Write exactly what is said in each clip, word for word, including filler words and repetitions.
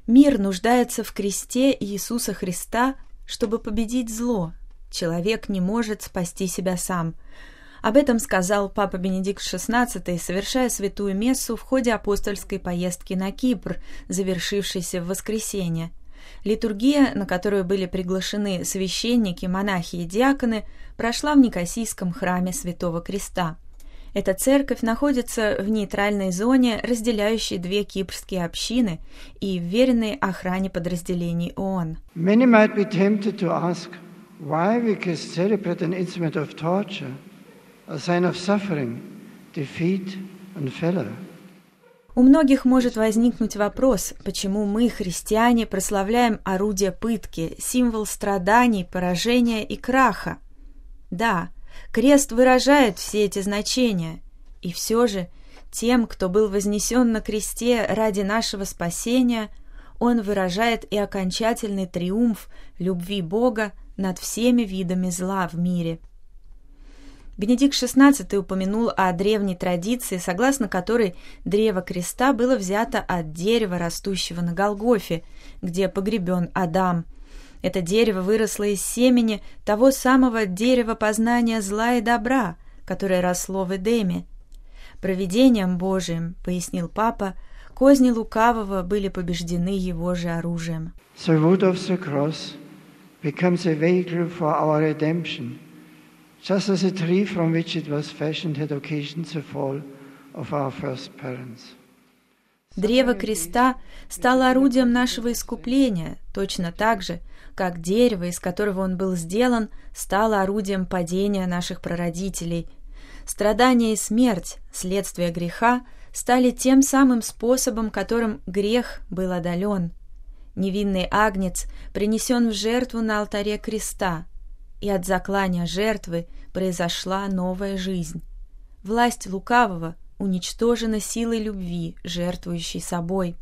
Мир нуждается в кресте Иисуса Христа, чтобы победить зло. Человек не может спасти себя сам. Об этом сказал Папа Бенедикт шестнадцатый, совершая святую мессу в ходе апостольской поездки на Кипр, завершившейся в воскресенье. Литургия, на которую были приглашены священники, монахи и диаконы, прошла в Никосийском храме Святого Креста. Эта церковь находится в нейтральной зоне, разделяющей две кипрские общины и вверенной охране подразделений ООН. Many might be tempted to ask why we can celebrate an instrument of torture, a sign of suffering, defeat and failure. У многих может возникнуть вопрос, почему мы, христиане, прославляем орудие пытки, символ страданий, поражения и краха. Да, крест выражает все эти значения, и все же тем, кто был вознесен на кресте ради нашего спасения, он выражает и окончательный триумф любви Бога над всеми видами зла в мире. Бенедикт шестнадцатый упомянул о древней традиции, согласно которой древо креста было взято от дерева, растущего на Голгофе, где погребен Адам. Это дерево выросло из семени того самого дерева познания зла и добра, которое росло в Эдеме. Провидением Божиим, пояснил Папа, козни лукавого были побеждены его же оружием. The wood of the cross becomes a vehicle for our redemption, just as a tree from which it was fashioned had occasioned the fall of our first parents. Древо креста стало орудием нашего искупления, точно так же, как дерево, из которого он был сделан, стало орудием падения наших прародителей. Страдания и смерть, следствие греха, стали тем самым способом, которым грех был одолен. Невинный агнец принесен в жертву на алтаре креста, и от заклания жертвы произошла новая жизнь. Власть лукавого уничтожена силой любви, жертвующей собой.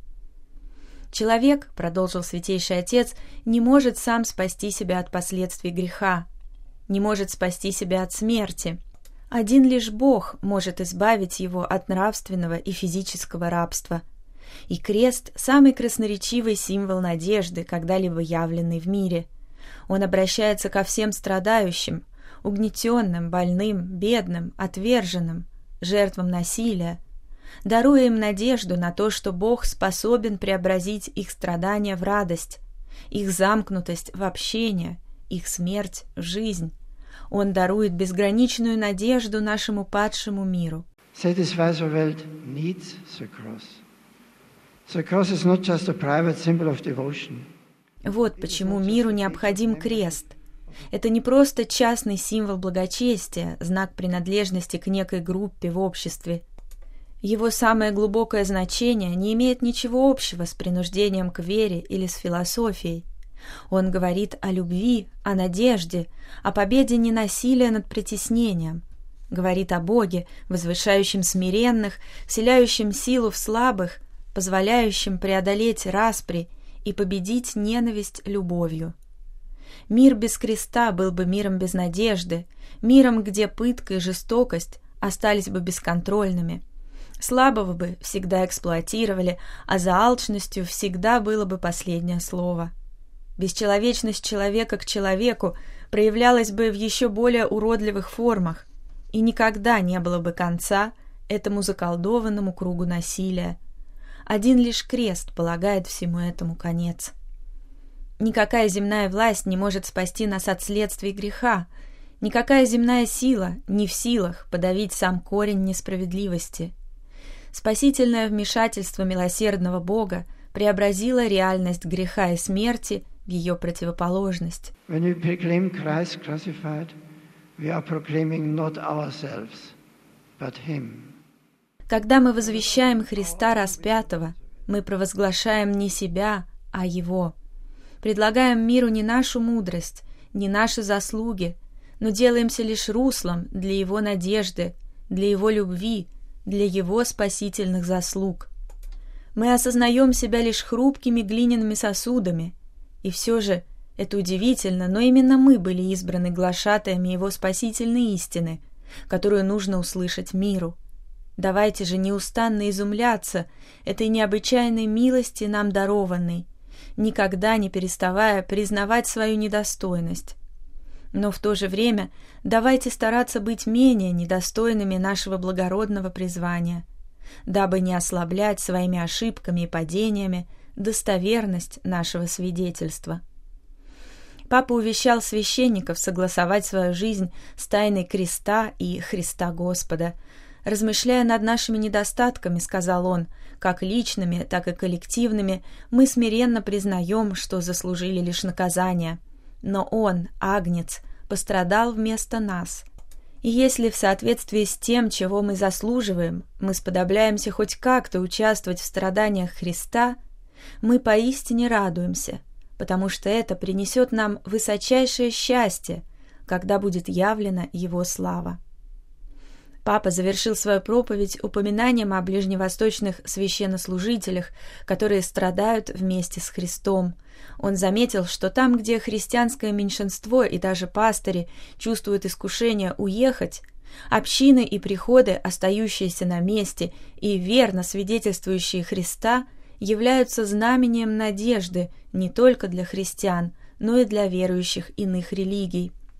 Человек, продолжил Святейший Отец, не может сам спасти себя от последствий греха, не может спасти себя от смерти. Один лишь Бог может избавить его от нравственного и физического рабства. И крест – самый красноречивый символ надежды, когда-либо явленный в мире. Он обращается ко всем страдающим, угнетенным, больным, бедным, отверженным, жертвам насилия, даруя им надежду на то, что Бог способен преобразить их страдания в радость, их замкнутость в общение, их смерть в жизнь. Он дарует безграничную надежду нашему падшему миру. Satisfied world needs the cross. The cross is not just a private symbol of devotion. Вот почему миру необходим крест. Это не просто частный символ благочестия, знак принадлежности к некой группе в обществе. Его самое глубокое значение не имеет ничего общего с принуждением к вере или с философией. Он говорит о любви, о надежде, о победе ненасилия над притеснением. Говорит о Боге, возвышающем смиренных, вселяющем силу в слабых, позволяющем преодолеть распри и победить ненависть любовью. Мир без креста был бы миром без надежды, миром, где пытка и жестокость остались бы бесконтрольными. Слабого бы всегда эксплуатировали, а за алчностью всегда было бы последнее слово. Бесчеловечность человека к человеку проявлялась бы в еще более уродливых формах, и никогда не было бы конца этому заколдованному кругу насилия. Один лишь крест полагает всему этому конец. Никакая земная власть не может спасти нас от следствий греха, никакая земная сила не в силах подавить сам корень несправедливости. Спасительное вмешательство милосердного Бога преобразило реальность греха и смерти в ее противоположность. When we proclaim Christ crucified, we are proclaiming not ourselves, but Him. Когда мы возвещаем Христа распятого, мы провозглашаем не себя, а Его. Предлагаем миру не нашу мудрость, не наши заслуги, но делаемся лишь руслом для Его надежды, для Его любви, для Его спасительных заслуг. Мы осознаем себя лишь хрупкими глиняными сосудами, и все же, это удивительно, но именно мы были избраны глашатаями Его спасительной истины, которую нужно услышать миру. Давайте же неустанно изумляться этой необычайной милости нам дарованной никогда не переставая признавать свою недостойность. Но в то же время давайте стараться быть менее недостойными нашего благородного призвания, дабы не ослаблять своими ошибками и падениями достоверность нашего свидетельства. Папа увещал священников согласовать свою жизнь с тайной креста и Христа Господа. «Размышляя над нашими недостатками, — сказал он, — как личными, так и коллективными, мы смиренно признаем, что заслужили лишь наказание. Но Он, Агнец, пострадал вместо нас. И если в соответствии с тем, чего мы заслуживаем, мы сподобляемся хоть как-то участвовать в страданиях Христа, мы поистине радуемся, потому что это принесет нам высочайшее счастье, когда будет явлена Его слава». Папа завершил свою проповедь упоминанием о ближневосточных священнослужителях, которые страдают вместе с Христом. Он заметил, что там, где христианское меньшинство и даже пастыри чувствуют искушение уехать, общины и приходы, остающиеся на месте и верно свидетельствующие Христа, являются знамением надежды не только для христиан, но и для верующих иных религий.